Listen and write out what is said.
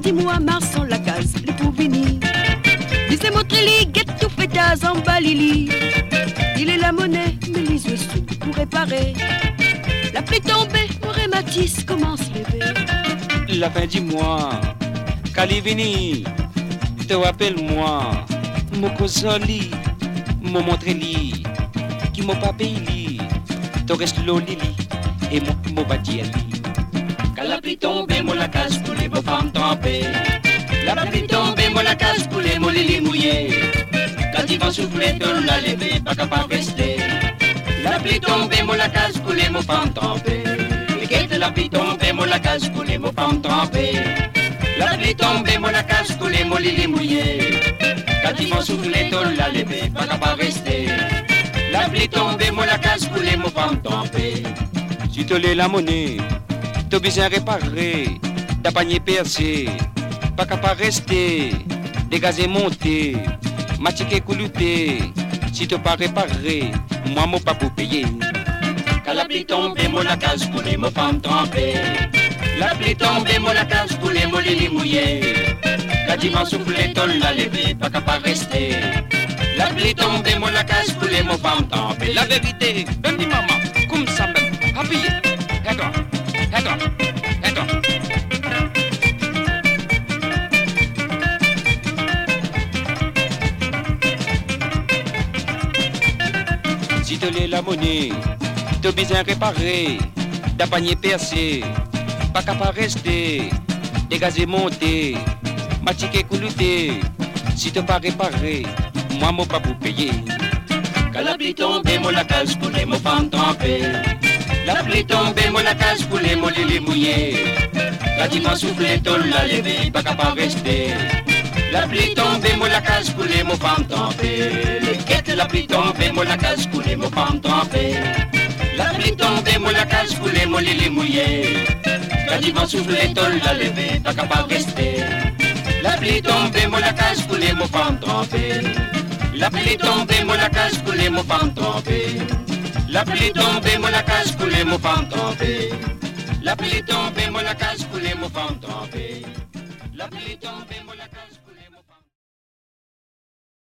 dis-moi, Marsan la case, le Pouvini. Disais Motrili, guette tout pétaz en balili. Il est la monnaie, mais les yeux sous pour réparer. La pluie tombée, mon rhumatisme commence lever. La fin du mois, Calivini, te rappelle-moi, mon cosoli, mon montreli, qui mon papéli, te reste l'olili, et mon badiali. Quand la pluie tombe, mon la case pour les femmes trempées. La pluie tombe, mon la case pour les lili mouillés. Quand ils vont souffler, de la lever, pas capable de rester. La pluie tombe, mon la case pour les femmes trempées. La pluie tombe, mon la case pour les femmes trempées. La pluie tombe, mon la case pour les lili mouillés. Quand ils vont souffler, de la lever, pas capable de rester. La pluie tombe, mon la case pour les femmes trempées. Si tu l'es la monnaie, t'as besoin réparer, t'as panier percé, pas capable de rester, dégazer monter, matiquer coulouter, si t'as pas réparé, moi mon pas pour payer. Quand la pluie tombe, moi la case pour les femmes trempées. La pluie tombe, moi la case pour les lili mouillés. Quand ils vont souffler, t'as la lever, pas capable de rester. La pluie tombe, moi la case pour les femmes trempées. La vérité, même dit maman, comme ça même, habillé. Attends. Si tu l'es la monnaie, t'as besoin réparer, t'as panier percé, pas capable de rester, dégazer monter, matiquer coulouter, si t'as pas réparé, moi mon pas pour payer. Quand la pluie tombe, moi la case pour les femmes trempées. La pluie tombe, moi la case pour les lili mouillés. Quand ils vont souffler, t'as la lever, pas capable de rester. La pluie tombe, moi la case pour les femmes trempées. La pluie tombe, moi la case pour les femmes trempées. La pluie tombe, moi la case pour les lili mouillés. Quand ils vont souffler, t'as la lever, pas capable de rester. La pluie tombe, moi la case pour les femmes trempées. La pluie tombe, moi la case pour les femmes trempées. La pluie tombe, moi la case pour les femmes trempées. La pluie tombe, moi la case pour les femmes